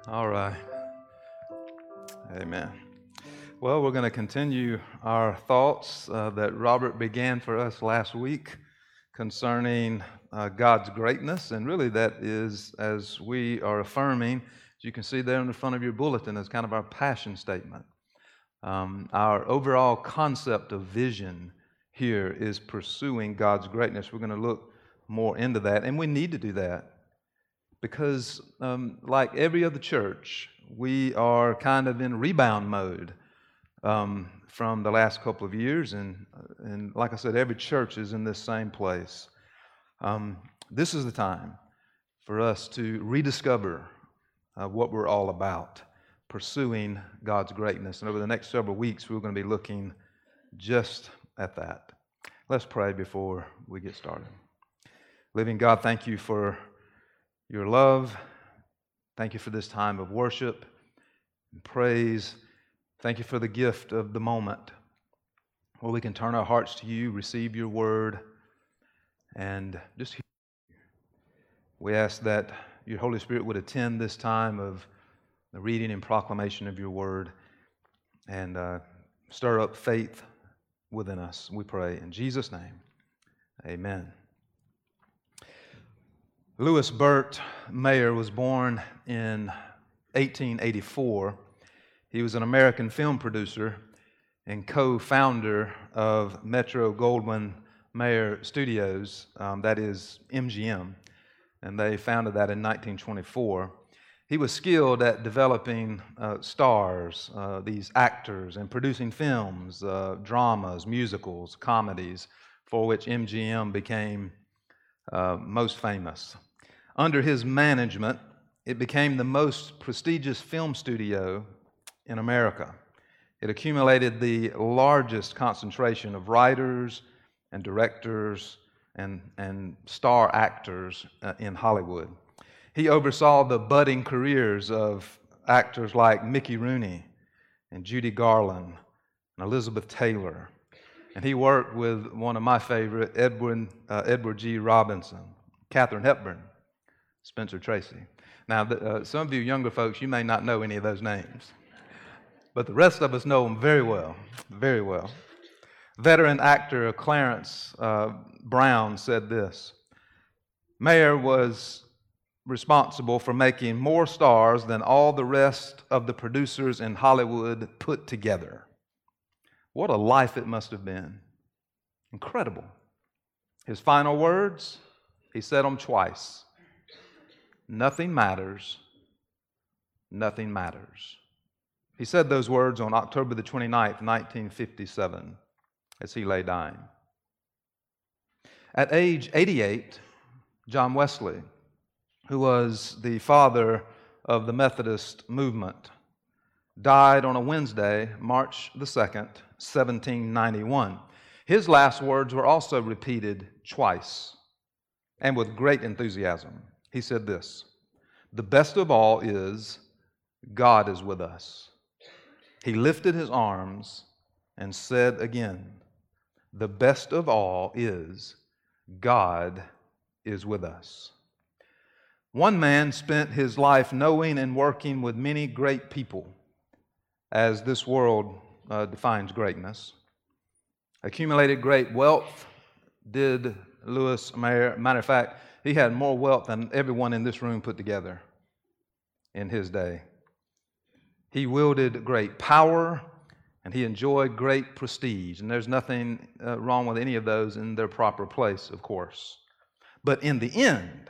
All right. Amen. Well, we're going to continue our thoughts that Robert began for us last week concerning God's greatness. And really, that is, as we are affirming, as you can see there in the front of your bulletin, as kind of our passion statement. Our overall concept of vision here is pursuing God's greatness. We're going to look more into that, and we need to do that. Because, like every other church, we are kind of in rebound mode from the last couple of years. And like I said, every church is in this same place. This is the time for us to rediscover what we're all about, pursuing God's greatness. And over the next several weeks, we're going to be looking just at that. Let's pray before we get started. Living God, thank you for your love. Thank you for this time of worship and praise. Thank you for the gift of the moment where we can turn our hearts to you, receive your word, and just hear you. We ask that your Holy Spirit would attend this time of the reading and proclamation of your word and stir up faith within us. We pray in Jesus' name. Amen. Louis Burt Mayer was born in 1884. He was an American film producer and co-founder of Metro-Goldwyn-Mayer Studios, that is MGM, and they founded that in 1924. He was skilled at developing stars, these actors, and producing films, dramas, musicals, comedies, for which MGM became most famous. Under his management, it became the most prestigious film studio in America. It accumulated the largest concentration of writers and directors and star actors in Hollywood. He oversaw the budding careers of actors like Mickey Rooney and Judy Garland and Elizabeth Taylor. And he worked with one of my favorite, Edward G. Robinson, Katharine Hepburn, Spencer Tracy. Now, some of you younger folks, you may not know any of those names, but the rest of us know them very well, very well. Veteran actor Clarence Brown said this: Mayer was responsible for making more stars than all the rest of the producers in Hollywood put together. What a life it must have been. Incredible. His final words, he said them twice. Nothing matters. Nothing matters. He said those words on October the 29th, 1957, as he lay dying. At age 88, John Wesley, who was the father of the Methodist movement, died on a Wednesday, March the 2nd, 1791. His last words were also repeated twice, and with great enthusiasm. He said this: "The best of all is, God is with us." He lifted his arms and said again, "The best of all is, God is with us." One man spent his life knowing and working with many great people, as this world defines greatness. Accumulated great wealth did Louis Mayer. Matter of fact, he had more wealth than everyone in this room put together in his day. He wielded great power, and he enjoyed great prestige. And there's nothing wrong with any of those in their proper place, of course. But in the end,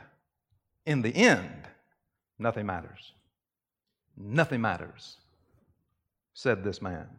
nothing matters. Nothing matters, said this man.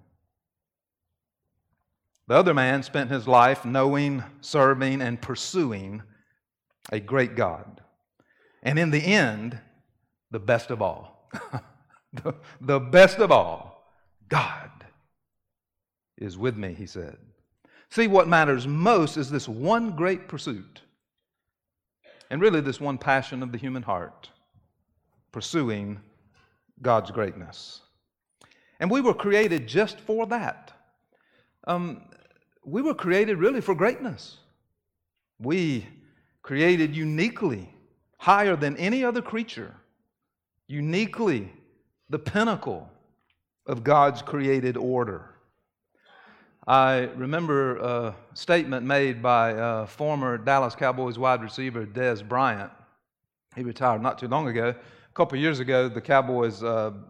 The other man spent his life knowing, serving, and pursuing a great God. And in the end, the best of all, the best of all, God is with me, he said. See, what matters most is this one great pursuit, and really this one passion of the human heart, pursuing God's greatness. And we were created just for that. We were created really for greatness. We created uniquely, higher than any other creature, uniquely the pinnacle of God's created order. I remember a statement made by former Dallas Cowboys wide receiver Dez Bryant. He retired not too long ago. A couple of years ago, the Cowboys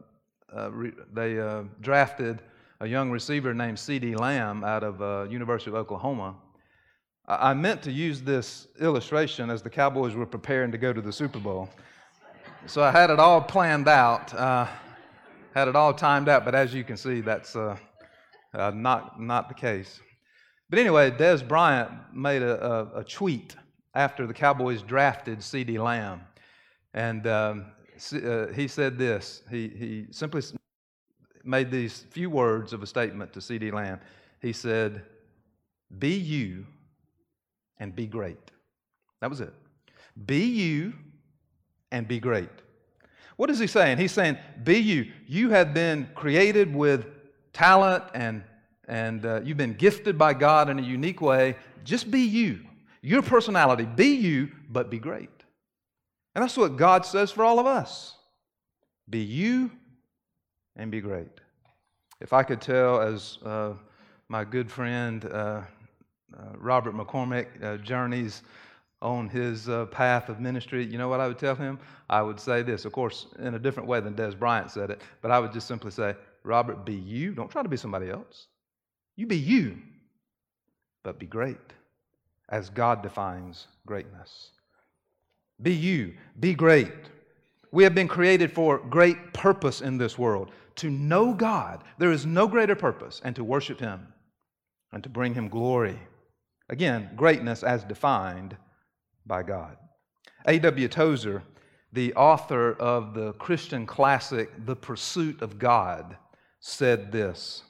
drafted a young receiver named CeeDee Lamb out of University of Oklahoma. I meant to use this illustration as the Cowboys were preparing to go to the Super Bowl. So I had it all planned out, had it all timed out, but as you can see, that's not the case. But anyway, Dez Bryant made a tweet after the Cowboys drafted CeeDee Lamb. And he said this. He simply made these few words of a statement to CeeDee Lamb. He said, "Be you and be great." That was it. Be you and be great. What is he saying? He's saying, be you. You have been created with talent and you've been gifted by God in a unique way. Just be you. Your personality. Be you, but be great. And that's what God says for all of us. Be you and be great. If I could tell, as my good friend Robert McCormick journeys on his path of ministry, you know what I would tell him? I would say this, of course, in a different way than Dez Bryant said it, but I would just simply say, Robert, be you. Don't try to be somebody else. You be you, but be great, as God defines greatness. Be you. Be great. We have been created for great purpose in this world, to know God. There is no greater purpose, and to worship Him and to bring Him glory. Again, greatness as defined by God. A.W. Tozer, the author of the Christian classic, The Pursuit of God, said this.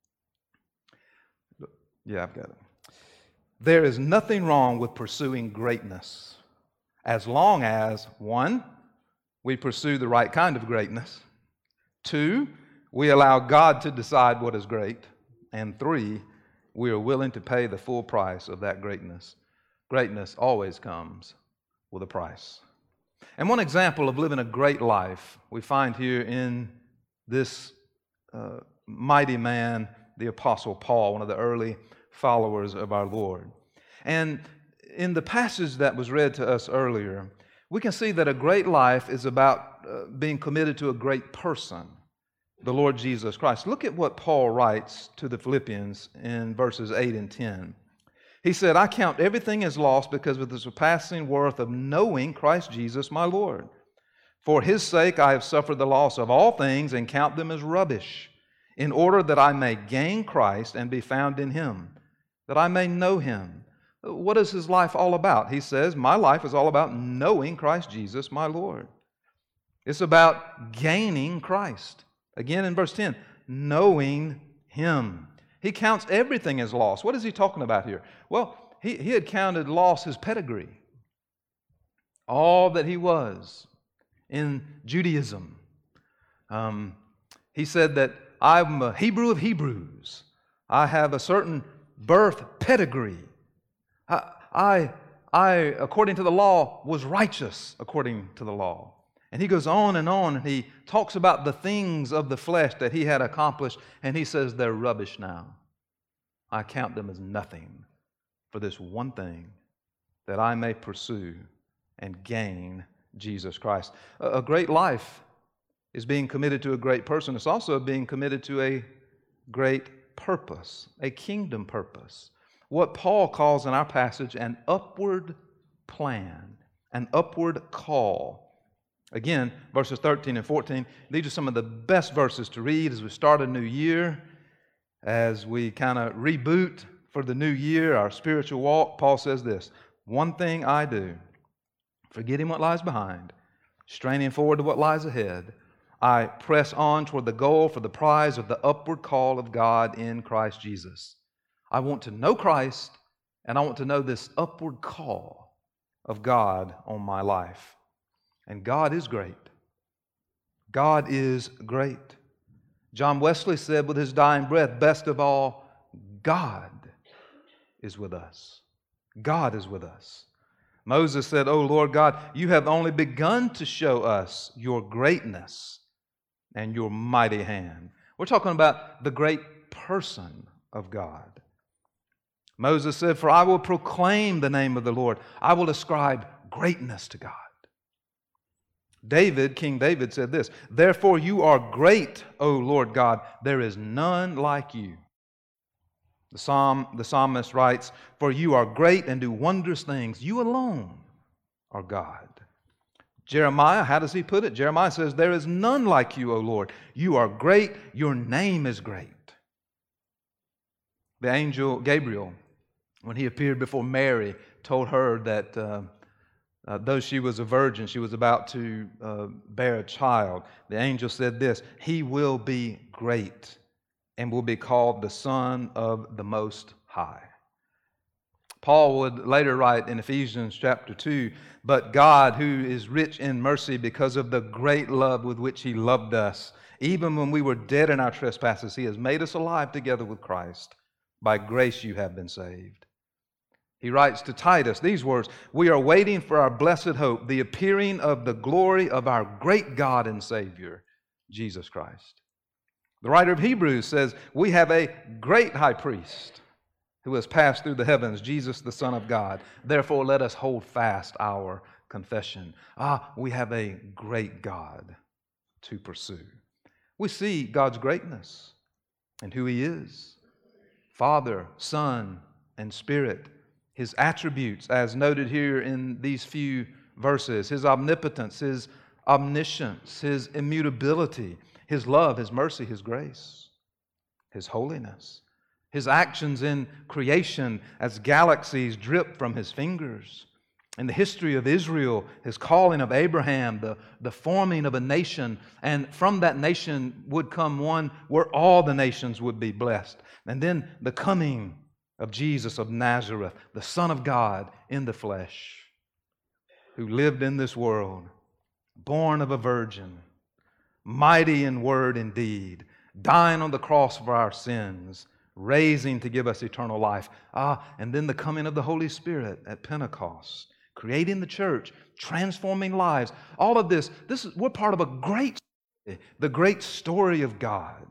Yeah, I've got it. There is nothing wrong with pursuing greatness as long as, 1, we pursue the right kind of greatness, 2, we allow God to decide what is great, and 3, we are willing to pay the full price of that greatness. Greatness always comes with a price. And one example of living a great life we find here in this mighty man, the Apostle Paul, one of the early followers of our Lord. And in the passage that was read to us earlier, we can see that a great life is about being committed to a great person, the Lord Jesus Christ. Look at what Paul writes to the Philippians in verses 8 and 10. He said, "I count everything as lost because of the surpassing worth of knowing Christ Jesus my Lord. For His sake I have suffered the loss of all things and count them as rubbish, in order that I may gain Christ and be found in Him, that I may know Him." What is his life all about? He says, my life is all about knowing Christ Jesus my Lord. It's about gaining Christ. Again in verse 10, knowing Him. He counts everything as loss. What is he talking about here? Well, he had counted loss his pedigree. All that he was in Judaism. He said that I'm a Hebrew of Hebrews. I have a certain birth pedigree. I, according to the law, was righteous according to the law. And he goes on, and he talks about the things of the flesh that he had accomplished, and he says they're rubbish now. I count them as nothing for this one thing, that I may pursue and gain Jesus Christ. A great life is being committed to a great person. It's also being committed to a great purpose, a kingdom purpose. What Paul calls in our passage an upward plan, an upward call. Again, verses 13 and 14, these are some of the best verses to read as we start a new year, as we kind of reboot for the new year, our spiritual walk. Paul says this, "One thing I do, forgetting what lies behind, straining forward to what lies ahead, I press on toward the goal for the prize of the upward call of God in Christ Jesus." I want to know Christ, and I want to know this upward call of God on my life. And God is great. God is great. John Wesley said with his dying breath, best of all, God is with us. God is with us. Moses said, "O Lord God, you have only begun to show us your greatness, and your mighty hand. We're talking about the great person of God. Moses said, "For I will proclaim the name of the Lord. I will ascribe greatness to God." King David said this, "Therefore you are great, O Lord God. There is none like you." The psalmist writes, "For you are great and do wondrous things. You alone are God." Jeremiah, how does he put it? Jeremiah says, "There is none like you, O Lord. You are great. Your name is great." The angel Gabriel, when he appeared before Mary, told her that though she was a virgin, she was about to bear a child. The angel said this, "He will be great and will be called the Son of the Most High." Paul would later write in Ephesians chapter 2, "But God, who is rich in mercy because of the great love with which He loved us, even when we were dead in our trespasses, He has made us alive together with Christ. By grace you have been saved." He writes to Titus these words, "We are waiting for our blessed hope, the appearing of the glory of our great God and Savior, Jesus Christ." The writer of Hebrews says, "We have a great high priest who has passed through the heavens, Jesus the Son of God. Therefore let us hold fast our confession." We have a great God to pursue. We see God's greatness and who He is. Father, Son, and Spirit. His attributes, as noted here in these few verses, His omnipotence, His omniscience, His immutability, His love, His mercy, His grace, His holiness, His actions in creation as galaxies drip from His fingers, in the history of Israel, His calling of Abraham, the forming of a nation, and from that nation would come one where all the nations would be blessed, and then the coming of Jesus of Nazareth, the Son of God in the flesh, who lived in this world, born of a virgin, mighty in word and deed, dying on the cross for our sins, raising to give us eternal life. And then the coming of the Holy Spirit at Pentecost, creating the church, transforming lives. All of this we're part of a great story, the great story of God.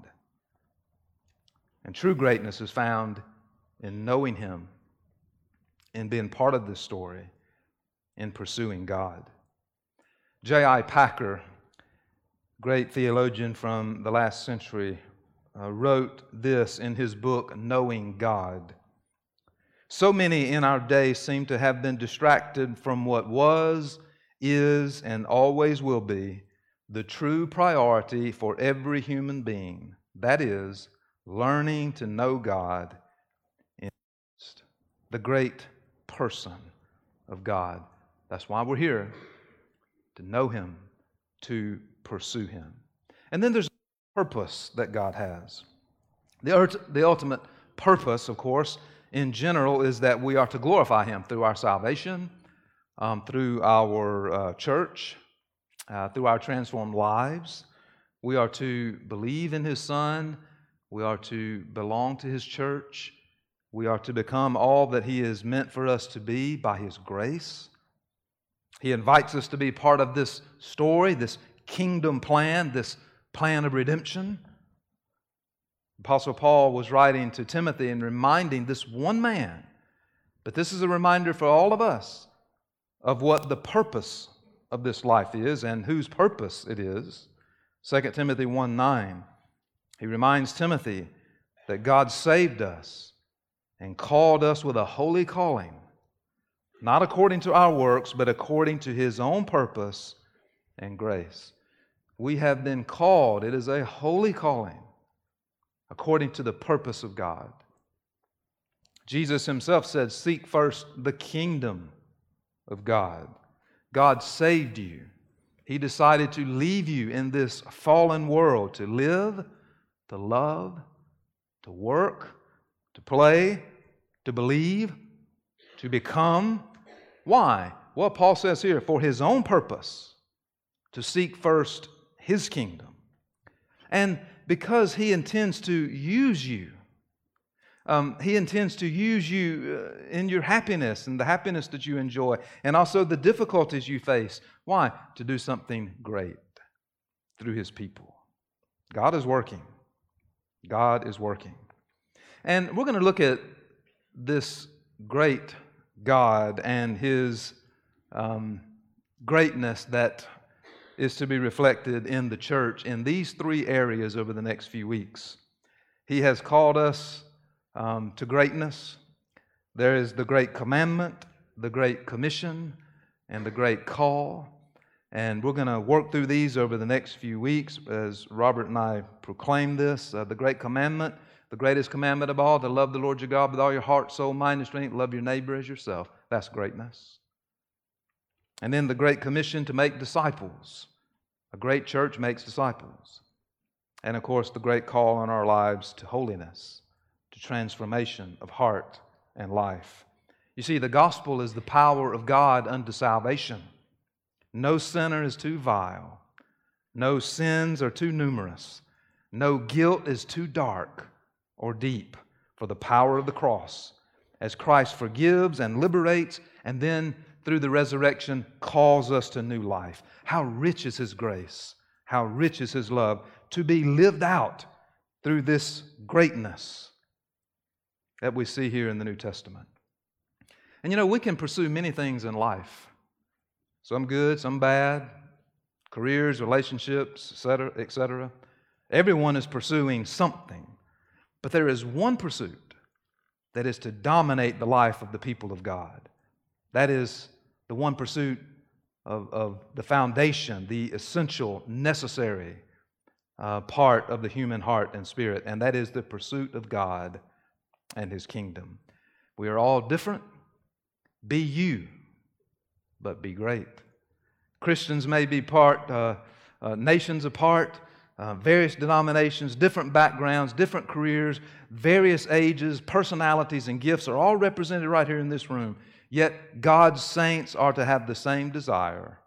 And true greatness is found in knowing Him, in being part of this story, in pursuing God. J.I. Packer, great theologian from the last century, wrote this in his book, Knowing God. "So many in our day seem to have been distracted from what was, is, and always will be the true priority for every human being. That is, learning to know God in Christ, the great person of God." That's why we're here, to know Him, to pursue Him. And then there's purpose that God has. The ultimate purpose, of course, in general, is that we are to glorify Him through our salvation, through our church, through our transformed lives. We are to believe in His Son. We are to belong to His church. We are to become all that He is meant for us to be by His grace. He invites us to be part of this story, this kingdom plan, this plan of redemption. Apostle Paul was writing to Timothy and reminding this one man, but this is a reminder for all of us of what the purpose of this life is and whose purpose it is. 2 Timothy 1:9, he reminds Timothy that God saved us and called us with a holy calling, not according to our works, but according to His own purpose and grace. We have been called, it is a holy calling, according to the purpose of God. Jesus Himself said, "Seek first the kingdom of God." God saved you. He decided to leave you in this fallen world to live, to love, to work, to play, to believe, to become. Why? Well, Paul says here, for His own purpose, to seek first His kingdom. And because He intends to use you, He intends to use you in your happiness and the happiness that you enjoy, and also the difficulties you face. Why? To do something great through His people. God is working. God is working. And we're going to look at this great God and His greatness that is to be reflected in the church in these three areas over the next few weeks. He has called us to greatness. There is the great commandment, the great commission, and the great call. And we're going to work through these over the next few weeks as Robert and I proclaim this. The great commandment, the greatest commandment of all, to love the Lord your God with all your heart, soul, mind, and strength. Love your neighbor as yourself. That's greatness. And then the great commission to make disciples. A great church makes disciples. And of course, the great call on our lives to holiness, to transformation of heart and life. You see, the gospel is the power of God unto salvation. No sinner is too vile. No sins are too numerous. No guilt is too dark or deep for the power of the cross, as Christ forgives and liberates, and then through the resurrection calls us to new life. How rich is His grace, how rich is His love to be lived out through this greatness that we see here in the New Testament. And you know, we can pursue many things in life. Some good, some bad, careers, relationships, etc., etc. Everyone is pursuing something. But there is one pursuit that is to dominate the life of the people of God. That is the one pursuit of the foundation, the essential, necessary part of the human heart and spirit, and that is the pursuit of God and His kingdom. We are all different. Be you, but be great. Christians may be nations apart, various denominations, different backgrounds, different careers, various ages, personalities, and gifts are all represented right here in this room. Yet God's saints are to have the same desire,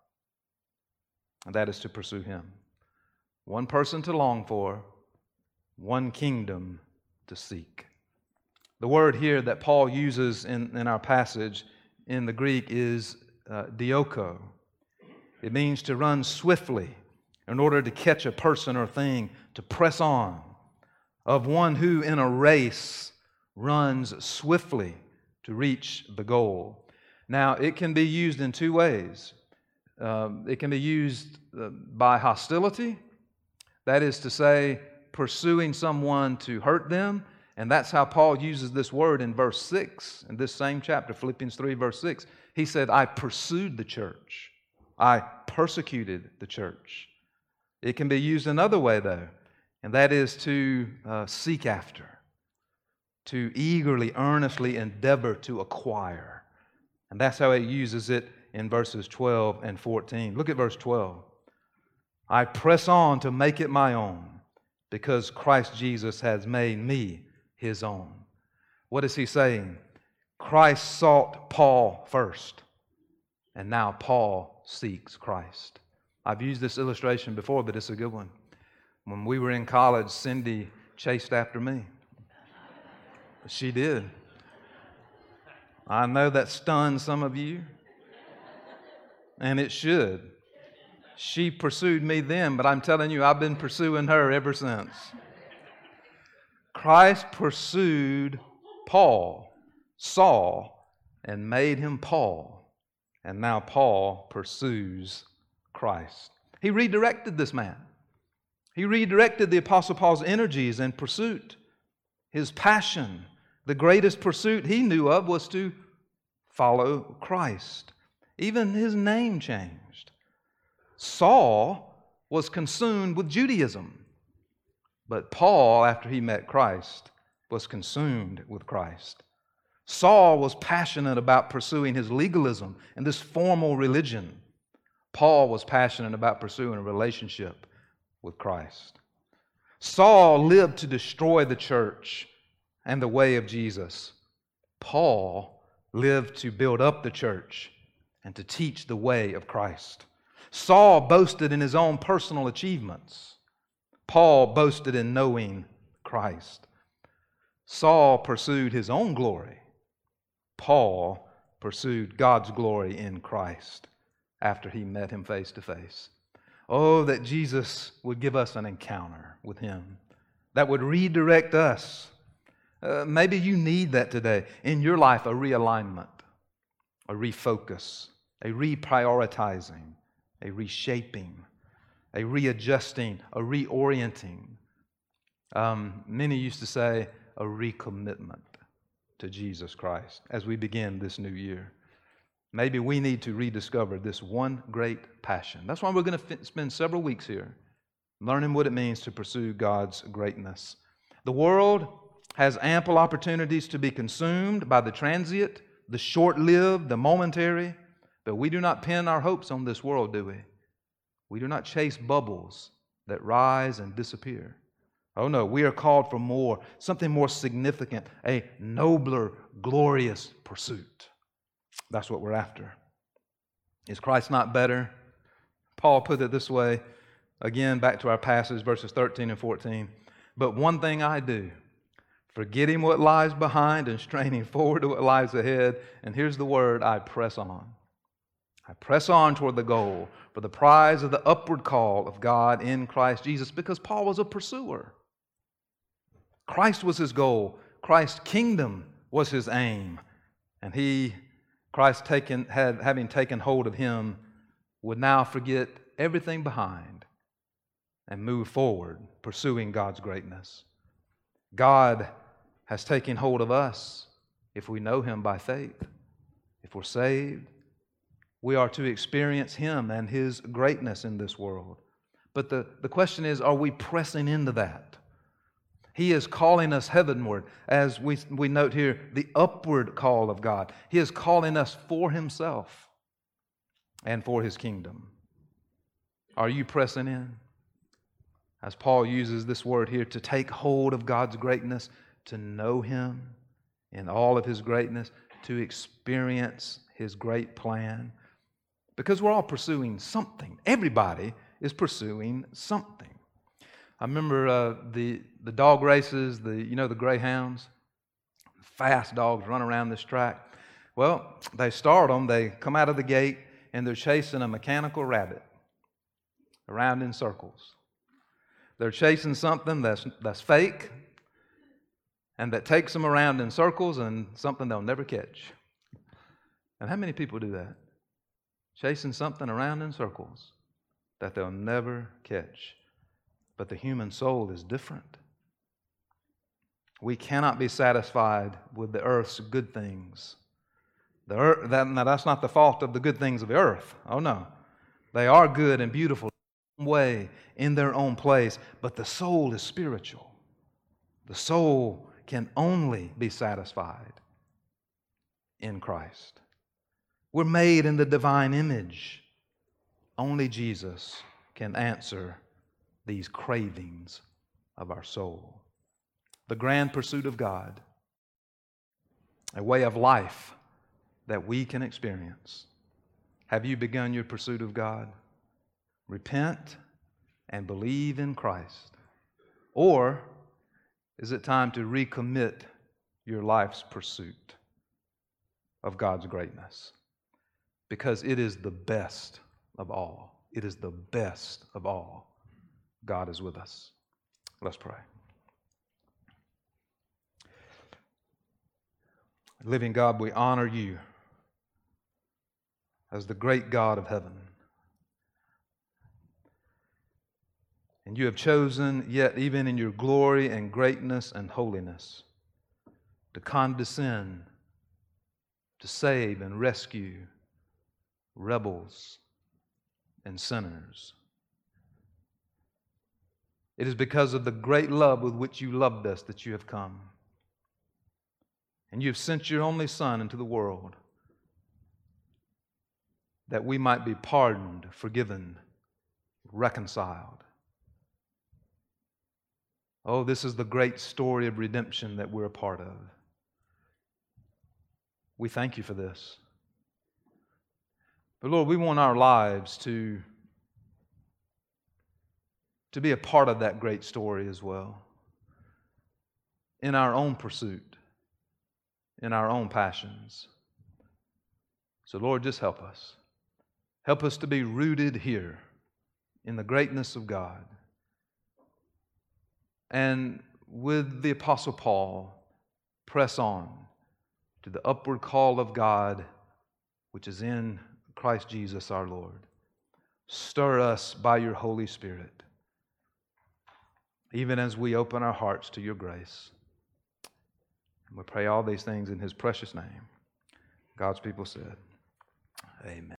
and that is to pursue Him. One person to long for, one kingdom to seek. The word here that Paul uses in our passage in the Greek is dioko. It means to run swiftly in order to catch a person or thing, to press on, of one who in a race runs swiftly to reach the goal. Now, it can be used in two ways. It can be used by hostility, that is to say, pursuing someone to hurt them, and that's how Paul uses this word in verse 6, in this same chapter, Philippians 3, verse 6. He said, I pursued the church. I persecuted the church. It can be used another way, though, and that is to seek after, to eagerly, earnestly endeavor to acquire. And that's how it uses it in verses 12 and 14. Look at verse 12. I press on to make it my own, because Christ Jesus has made me His own. What is he saying? Christ sought Paul first, and now Paul seeks Christ. I've used this illustration before, but it's a good one. When we were in college, Cindy chased after me. She did. I know that stunned some of you, and it should. She pursued me then, but I'm telling you, I've been pursuing her ever since. Christ pursued Paul, Saul, and made him Paul, and now Paul pursues Christ. He redirected this man. He redirected the Apostle Paul's energies and pursuit, his passion. The greatest pursuit he knew of was to follow Christ. Even his name changed. Saul was consumed with Judaism, but Paul, after he met Christ, was consumed with Christ. Saul was passionate about pursuing his legalism and this formal religion. Paul was passionate about pursuing a relationship with Christ. Saul lived to destroy the church and the way of Jesus. Paul lived to build up the church and to teach the way of Christ. Saul boasted in his own personal achievements. Paul boasted in knowing Christ. Saul pursued his own glory. Paul pursued God's glory in Christ after he met him face to face. Oh, that Jesus would give us an encounter with Him that would redirect us. Maybe you need that today in your life, a realignment, a refocus, a reprioritizing, a reshaping, a readjusting, a reorienting. Many used to say a recommitment to Jesus Christ as we begin this new year. Maybe we need to rediscover this one great passion. That's why we're going to spend several weeks here learning what it means to pursue God's greatness. The world has ample opportunities to be consumed by the transient, the short-lived, the momentary, but we do not pin our hopes on this world, do we? We do not chase bubbles that rise and disappear. Oh no, we are called for more, something more significant, a nobler, glorious pursuit. That's what we're after. Is Christ not better? Paul put it this way, again, back to our passage, verses 13 and 14. But one thing I do, forgetting what lies behind and straining forward to what lies ahead, and here's the word, I press on. I press on toward the goal for the prize of the upward call of God in Christ Jesus, because Paul was a pursuer. Christ was his goal. Christ's kingdom was his aim. And Christ having taken hold of him, would now forget everything behind and move forward, pursuing God's greatness. God has taken hold of us if we know Him by faith. If we're saved, we are to experience Him and His greatness in this world. But the question is, are we pressing into that? He is calling us heavenward, as we note here, the upward call of God. He is calling us for Himself and for His kingdom. Are you pressing in? As Paul uses this word here, to take hold of God's greatness, to know Him in all of His greatness, to experience His great plan. Because we're all pursuing something. Everybody is pursuing something. I remember the dog races, the greyhounds. Fast dogs run around this track. Well, they start them, they come out of the gate, and they're chasing a mechanical rabbit around in circles. They're chasing something that's fake and that takes them around in circles, and something they'll never catch. And how many people do that? Chasing something around in circles that they'll never catch. But the human soul is different. We cannot be satisfied with the earth's good things. Now, that's not the fault of the good things of the earth. Oh, no. They are good and beautiful in their own way, in their own place, but the soul is spiritual. The soul can only be satisfied in Christ. We're made in the divine image. Only Jesus can answer these cravings of our soul. The grand pursuit of God, a way of life that we can experience. Have you begun your pursuit of God? Repent and believe in Christ. Or is it time to recommit your life's pursuit of God's greatness? Because it is the best of all. It is the best of all. God is with us. Let's pray. Living God, we honor you as the great God of heaven. And you have chosen, yet even in your glory and greatness and holiness, to condescend, to save and rescue rebels and sinners. It is because of the great love with which you loved us that you have come. And you have sent your only Son into the world that we might be pardoned, forgiven, reconciled. Oh, this is the great story of redemption that we're a part of. We thank you for this. But Lord, we want our lives to be a part of that great story as well. In our own pursuit, in our own passions. So Lord, just help us. Help us to be rooted here in the greatness of God. And with the Apostle Paul, press on to the upward call of God, which is in Christ Jesus our Lord. Stir us by your Holy Spirit, even as we open our hearts to your grace. And we pray all these things in his precious name. God's people said, amen.